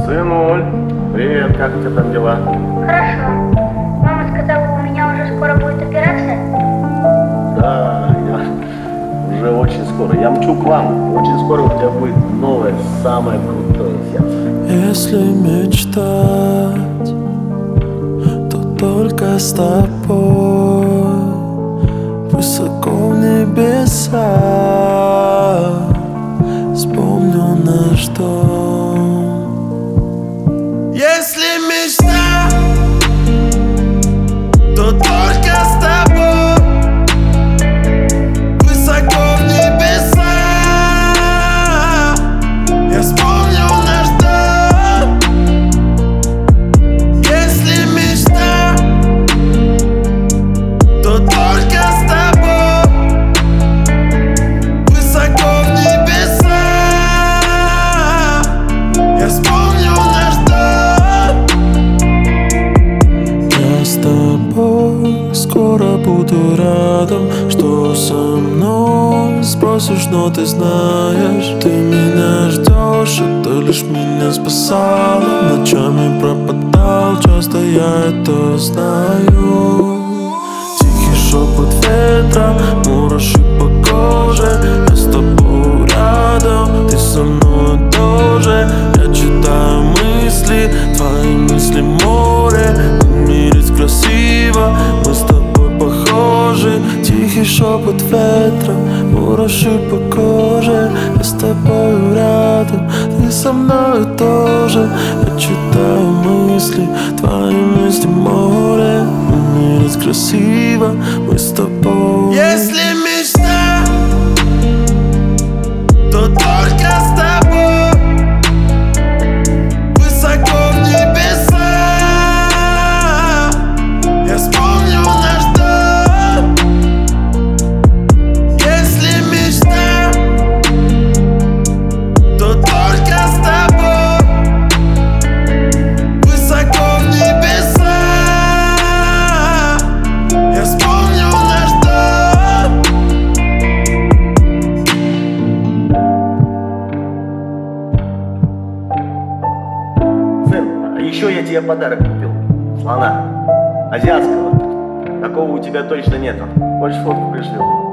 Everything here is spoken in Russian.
Сынуль, привет, как у тебя там дела? Хорошо. Мама сказала, у меня уже скоро будет операция. Да, я уже очень скоро. Я мчу к вам. Очень скоро у тебя будет новое, самое крутое сердце. Если мечтать, то только с тобой. Высоко в небесах вспомню наш дом. Если мечта, то только с тобой. Высоко в небесах я вспомню наш дом. Если мечта, то только с тобой. Высоко в небесах я вспомню наш дом. Я с тобой скоро буду рядом. Что со мной спросишь, но ты знаешь, ты меня ждешь, это лишь меня спасало. Ночами пропадал, часто я это знаю. Тихий шепот ветра, мураши по коже. Я с тобой рядом, ты со мной тоже. Я читаю мысли, твои мысли море. Умереть красиво, мы с тобой похожи. Тихий шепот ветра, мураши по коже. Я с тобой рядом, ты со мной тоже. Я читаю мысли, твои мысли море. Умереть красиво, мы с тобой. Если мечта, то только с тобой. Высоко в небесах я вспомню наш дом. Если мечта, то только с тобой. Высоко в небесах я вспомню наш дом. Сын, а еще я тебе подарок купил. Слона. Азиатского. Такого у тебя точно нету. Хочешь фотку пришлю?